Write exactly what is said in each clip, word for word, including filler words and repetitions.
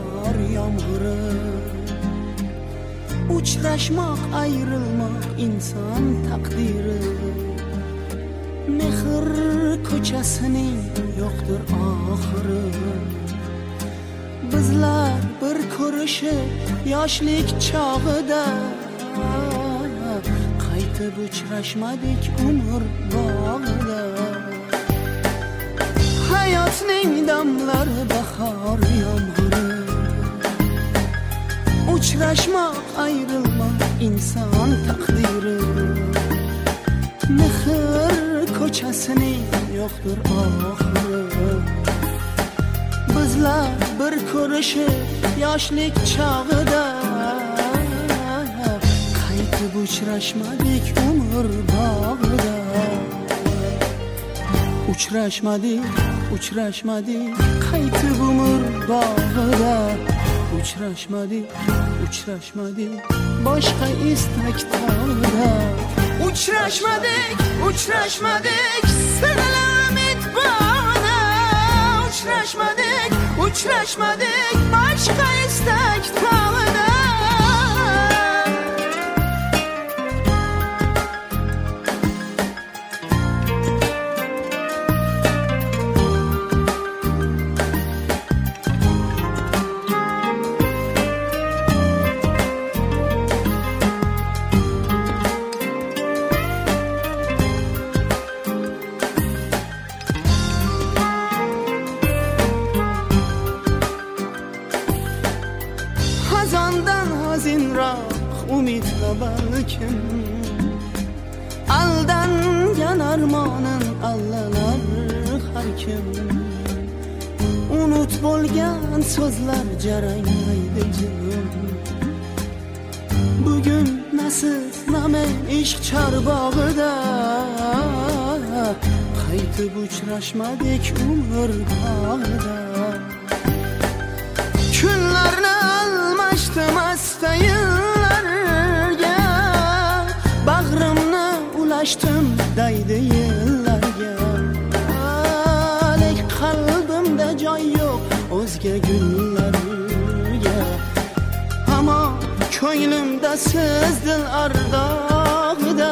bahar yağmuru. Uçraşmak, ayrılmak insan takdiri. Mehr ko'chasining yo'qdir oxiri. Bizlar bir ko'rishib yoshlik chog'ida qaytib uchrashmadik umr bog'ida. Hayotning damlari bahor yomg'iri. Uchrashmak, ayrılmak inson taqdiri. Mehr ko'chasining yo'qdir oxiri. Bizlar bir ko'rishib yoshlik chog'ida qaytib uchrashmadik umr bog'ida. Uchrashmadik, uchrashmadik qaytib umr bog'ida. Uchrashmadik, uchrashmadik boshqa istak tog'ida. Uchrashmadik, uchrashmadik sirlar bog'ida. Uchrashmadik, uchrashmadik boshqa istak tog'ida. Hazondan hazinroq umidla balkim aldangan armonin allalar har kim. Unut bo'lgan so'zlar jaranglaydi jim. Bugun nasib name ishq chorbog'ida qaytib uchrashmadik umr bog'ida. Kunlarni almashdim astayillarga, bag'rimni ulashdim daydi yillarga. Lek qalbimda joy yo'q o'zga gullarga. Ammo ko'nglimda siz dil ardog'ida.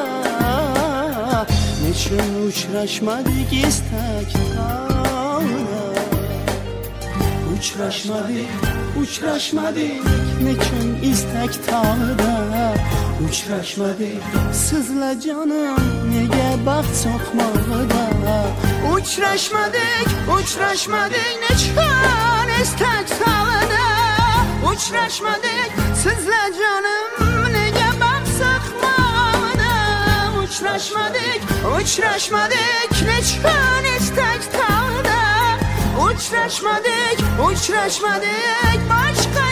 Nechun uchrashmadik istak tog'ida. Uchrashmadik, uchrashmadik nechun istak tog'ida. Uchrashmadik sizlar jonim nega baxt so'qmog'ida. Uchrashmadik, uchrashmadik nechun istak tog'ida. Uchrashmadik sizlar jonim nega baxt so'qmog'ida. Uchrashmadik, uchrashmadik nechun istak tog'ida. Uchrashmadik, uchrashmadik boshqa